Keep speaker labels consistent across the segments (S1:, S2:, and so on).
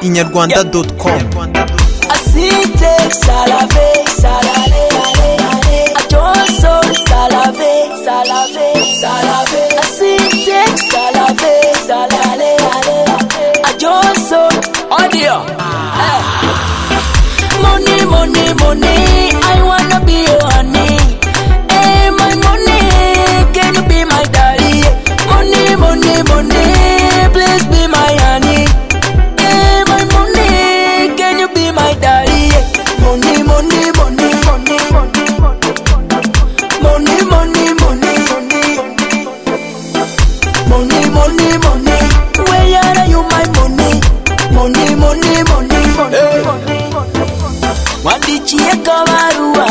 S1: inyarwanda.com.
S2: Asite salave salale ajoso salave salave salave asite salave salale ajoso audio. Money money money, I wanna be your honey. Hey my money, can you be my daddy? Money money money, please be my honey. Hey my money, can you be my daddy? Money money money money money money money money money, where are you my money? Money money money money. Wandichie kabarua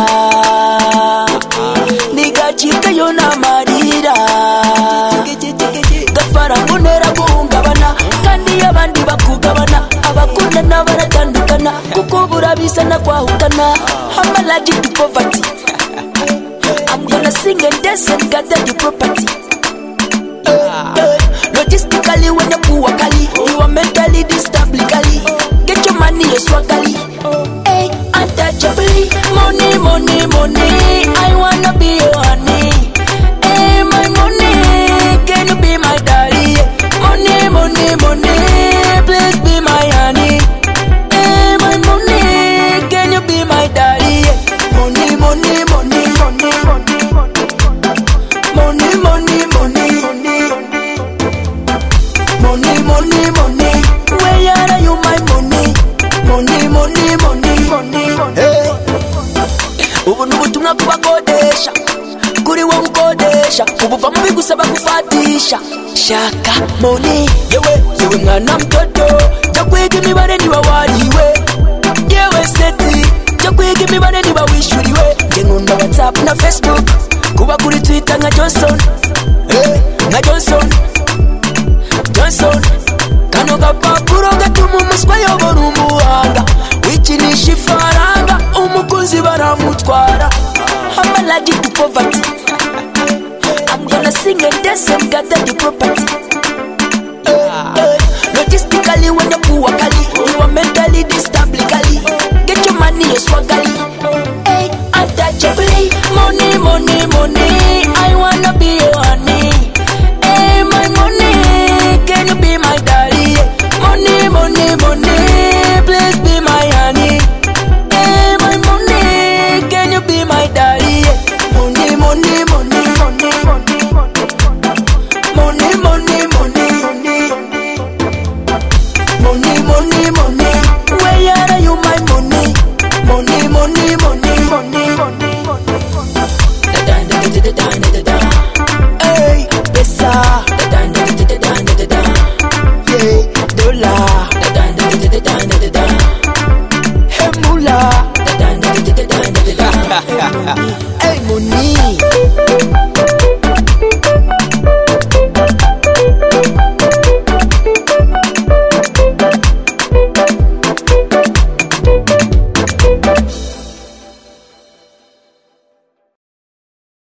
S2: nigachika yona marira gafara munera guhungabana kandi abandi bakugabana abakunda n'abaratandukana kuko burabisana kwahukana. I'm allergic to poverty. I'm gonna sing and dance and gather the property. Logistically when you poor kali, you are mentally distablically. Get your money, you struggling. Hey, untouchably. Money, money, money, I wanna be your honey. Hey, my money, can you be my daddy? Money, money, money, please be my honey. Hey, my money, can you be my daddy? Money, money, money, money, money, money, money, money, money, money, where are you my money? Money, money, money, money. Hey, ubu nubutumwa kubakodesha kuri wo ukodesha ubuva mu bigusaba kufatisha shaka money. Yewe mwana mtoto jya kwiga imibare niba wariwe, yewe seti jya kwiga imibare niba wishuriwe. Nge nkunda WhatsApp na Facebook, kuba kuri Twitter nka Johnson. Hey, nka Johnson kano gapapuro gatuma umuswa yobora umuhanga, wikinisha ifaranga umukunzi baramutwara. I'm allergic to poverty. I'm gonna sing and dance and gather the property. Logistically when you poor kali, you are mentally distablically. Get your money, you struggling. Hey, untouchably. Money money money, I wanna be your